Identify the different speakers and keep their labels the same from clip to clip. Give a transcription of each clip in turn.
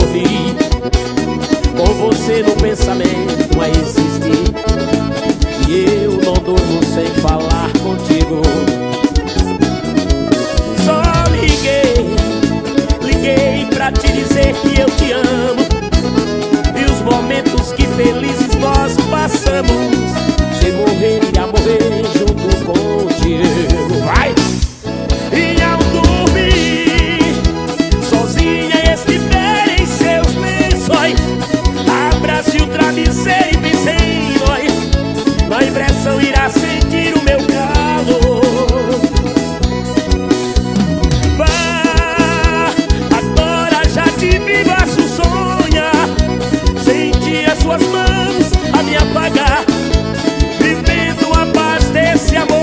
Speaker 1: dormir, com você no pensamento a existir. E eu não durmo sem falar contigo. Só liguei pra te dizer que eu te amo, e os momentos que felizes nós passamos, sem morrer e a morrer junto contigo. Vai! E ao dormir, sozinha estiver em seus lençóis, abrace o travesseiro e pense em nós. Na impressão irá sentir o meu calor. Vá, agora já te vi, faço sonhar, sentir as suas mãos a me apagar, vivendo a paz desse amor.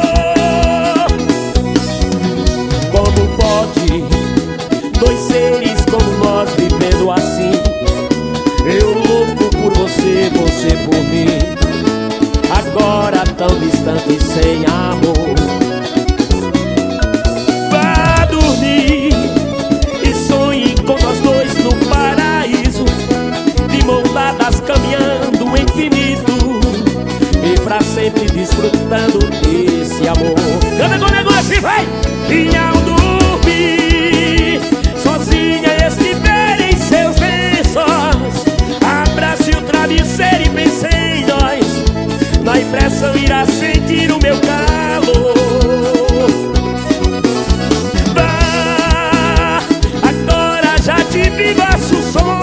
Speaker 1: Como pode dois seres como nós vivendo assim? Eu louco por você, você por mim, agora tão distante sem amor. Vá dormir e sonhe com nós dois no paraíso, de mãos dadas caminhando o infinito, e pra sempre desfrutando desse amor. Canta com o negócio e vai! E ao dormir, sozinha estiver em seus lençóis, abrace o travesseiro e pense em nós. Na impressão irá sentir o meu calor. Vá, agora já te vi, faço som,